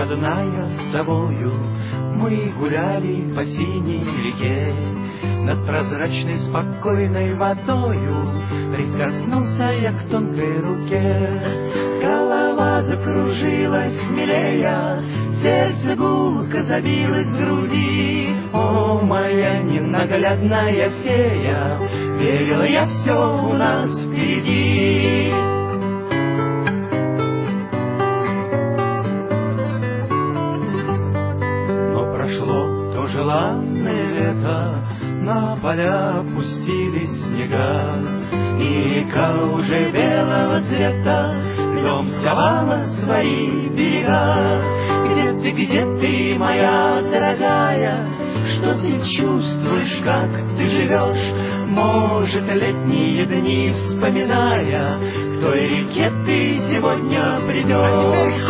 родная, с тобою мы гуляли по синей реке. Над прозрачной спокойной водою прикоснулся я к тонкой руке. Голова закружилась милея, сердце гулко забилось в груди. О, моя ненаглядная фея, верила я, все у нас впереди. Но прошло то желанное лето, на поля пустились снега, и река уже белого цвета льдом сковала свои берега. Где ты, моя дорогая, что ты чувствуешь, как ты живешь? Может, летние дни вспоминая, к той реке ты сегодня придешь.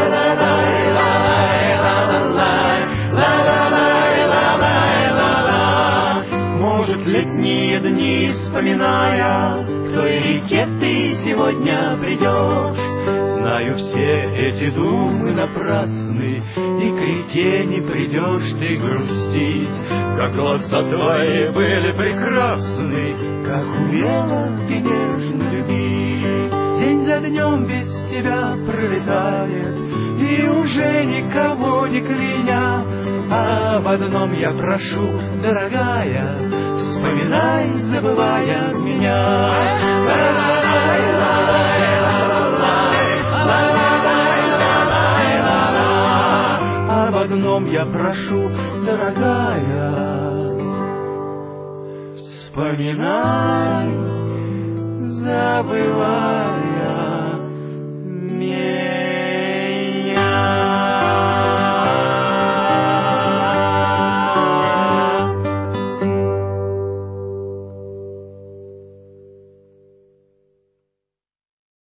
Может, летние дни вспоминая, к той реке ты сегодня придешь. Знаю, все эти думы напрасны, и к реке не придешь ты грустить. Как глаза твои были прекрасны, как умела ты нежно любить. День за днем без тебя пролетает, и уже никого не кляня. Об одном я прошу, дорогая, вспоминай, забывая меня. Об одном я прошу, дорогая, вспоминай, забывай.